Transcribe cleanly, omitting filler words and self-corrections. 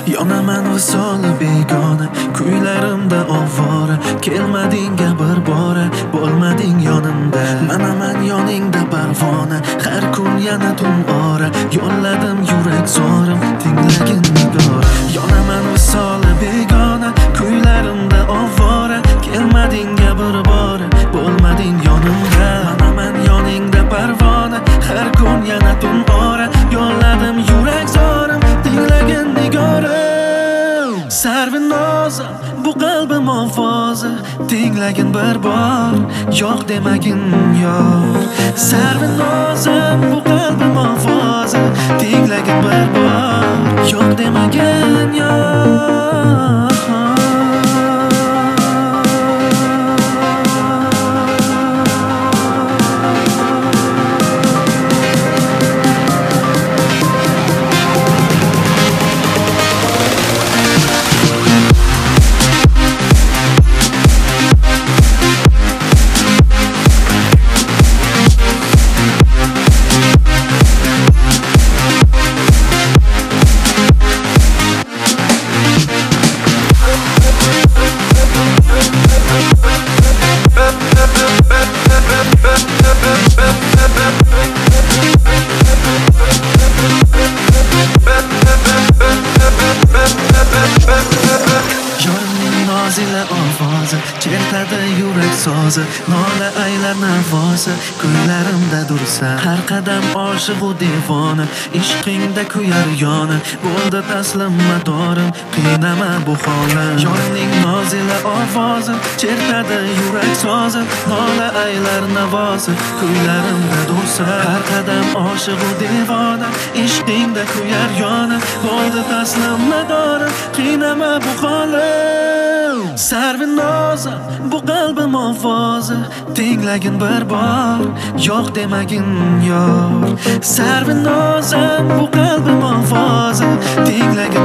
Yonaman visoli begona, kuylarimda ovora. Kelmading bir bora, bo'lmading yonimda. Manaman yoningda parvona, har kun yana tun ora. Yo'lladim yurak zorim, tinglagin nigor. Yonaman visoli begona, kuylarimda ovora. Kelmading bir bora, bo'lmading yonimda. Manaman yoningda parvona, har kun yana tun ora. Yo'lladim yurak zorim, tinglagin nigorim. Sarvinozim, bu qalbim ovozi, tinglagin bir bor, yo'q demagin yor. Sarvinozim, bu qalbim ovozi, tinglagin bir bor, yo'q demagin yor. Zila ovozi, chertadi yurak sozi, nola aylar navosi, kuylarimda dursa. Har qadam oshiq u devona, ishqingda kuyar yoni, bo'ldi taslim madorim, qiynama bu holim. Yoringning nozila ovozi, chertadi yurak sozi, nola aylar navosi, kuylarimda dursa. Har qadam oshiq u devona, ishqingda kuyar yoni, bo'ldi taslim madorim, qiynama bu holim. Sarvinozim, bu qalbim ovozi, tinglagin bir bor, yo'q demagin yor. Sarvinozim, bu qalbim ovozi, tinglagin